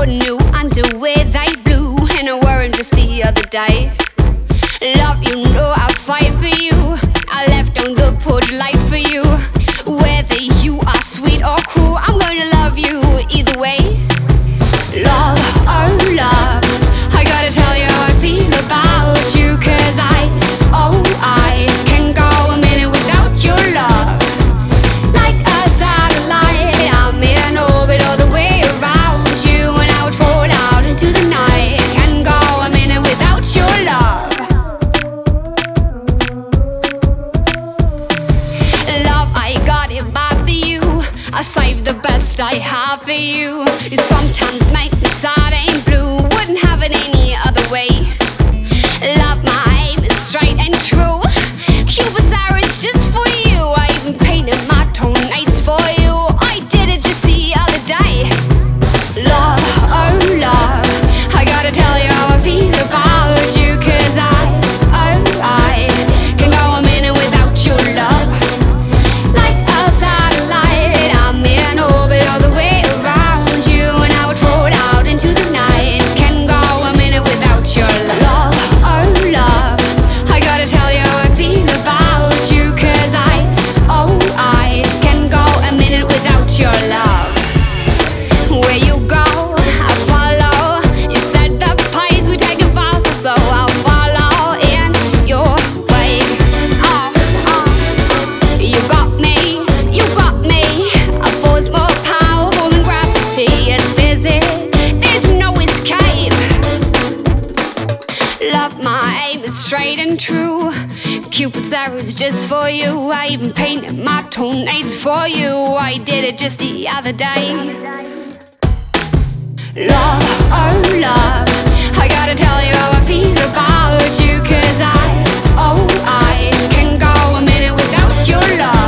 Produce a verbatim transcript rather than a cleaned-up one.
new underwear, they blew, and I wore them just the other day. Love, you know I'll fight for you. I left on the porch light for you. Whether you are sweet or cruel, I'm gonna love you either way. Love, oh love, I gotta tell you how I feel about you. Cause I, oh I can go a minute without your love. Like a satellite, I'm in orbit all the way around you, and I would fall out into the night. Can go a minute without your love. Love, I got it bad for you. I saved the best I have for you. You sometimes make me sad and blue. Wouldn't have it any other way. Love, my aim is straight and true. Cupid's arrow is just for you. I even painted my toenails for you. I did it just the other day. Love, oh love, I gotta tell you how I feel about you. Cause I, oh I can go a minute without your love. Like a satellite, I'm in orbit all the way around you, and I would fall out into the night. Can go a minute without your love. Oh love, I gotta tell you how I feel about you. Cause I, oh I can go a minute without your love. Where you go, I follow. You said the place we take a vows, so I'll follow in your way. Oh, oh. You got me, you got me. A force more powerful than gravity. It's physics, there's no escape. Love, my aim is straight and true. Cupid's arrow's just for you. I even painted my toenails for you. I did it just the other day. Love, oh love, I gotta tell you how I feel about you. Cause I, oh I can go a minute without your love.